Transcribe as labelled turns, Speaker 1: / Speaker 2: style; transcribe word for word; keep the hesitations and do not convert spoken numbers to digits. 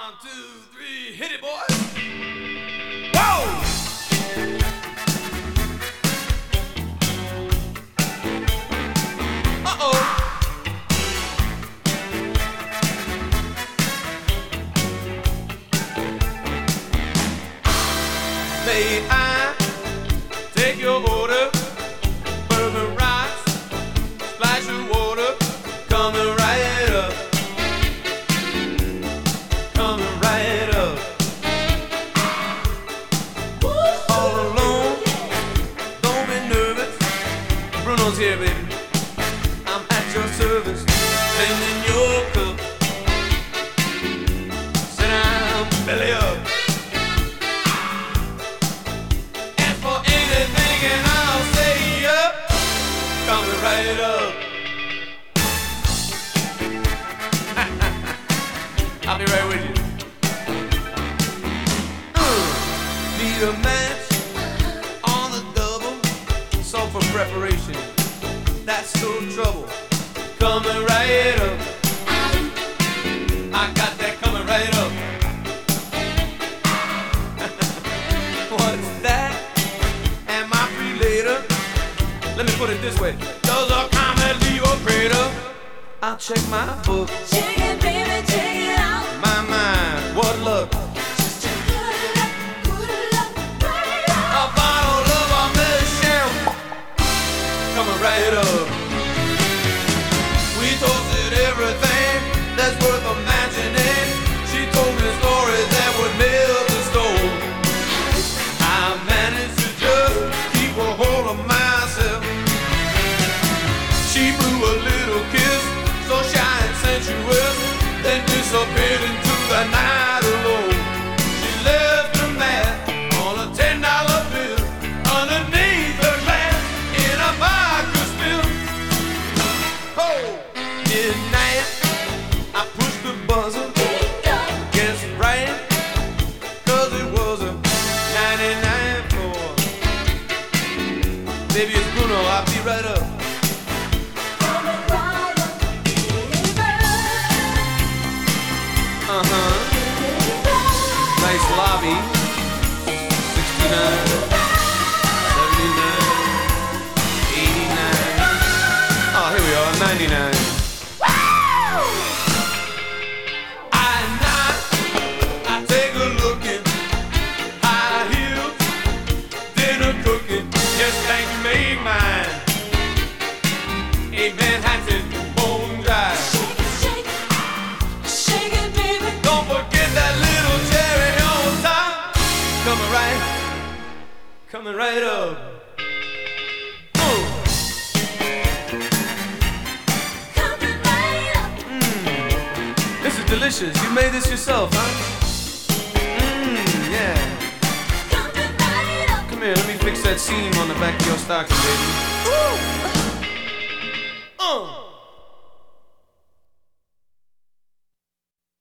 Speaker 1: One, two, three, hit it, boys. Whoa! Uh-oh. May I take your order? Burger rice, splash of water, coming right up. Coming right up. All alone, don't be nervous. Bruno's here, baby. I'm at your service, sending your cup. Sit down, belly up. And for anything, and I'll say up. Coming right up. I'll be right with you. Uh, need a match on the double. So for preparation, that's no trouble. Coming right up. I got that coming right up. What's that? Am I free later? Let me put it this way. Does a comet leave a crater? I'll check my book.
Speaker 2: Check it, baby, check it out.
Speaker 1: My mind, what luck.
Speaker 2: Just a good luck, good luck, right
Speaker 1: A
Speaker 2: up.
Speaker 1: bottle of our Michelle coming right up. We toasted everything that's worth a mentioning. She told me stories that would melt the stone. I managed to just keep a hold of myself. She blew a little kiss, so shy and sensuous, then disappeared into the night alone. She left her mat on a ten dollar bill underneath her glass in a vodka spill. Oh, midnight, I pushed the buzzer. Guess right, cause it was a ninety-nine floor. Baby, it's Bruno, I'll be right up.
Speaker 2: Coming right up, baby.
Speaker 1: Uh-huh. Nice lobby. sixty-nine, seventy-nine, eighty-nine. Oh, here we are, ninety-nine. I knock, I take a look in. High heels, dinner cooking. Yes, thank you, make mine. A Manhattan bone dry.
Speaker 2: Shake it, shake it, shake it, baby.
Speaker 1: Don't forget that little cherry on top. Coming right, coming right up. Ooh.
Speaker 2: Coming right up.
Speaker 1: Mmm, this is delicious. You made this yourself, huh? Mmm, yeah.
Speaker 2: Coming right up.
Speaker 1: Come here, let me fix that seam on the back of your stocking, baby.
Speaker 2: Ooh.
Speaker 1: Uh.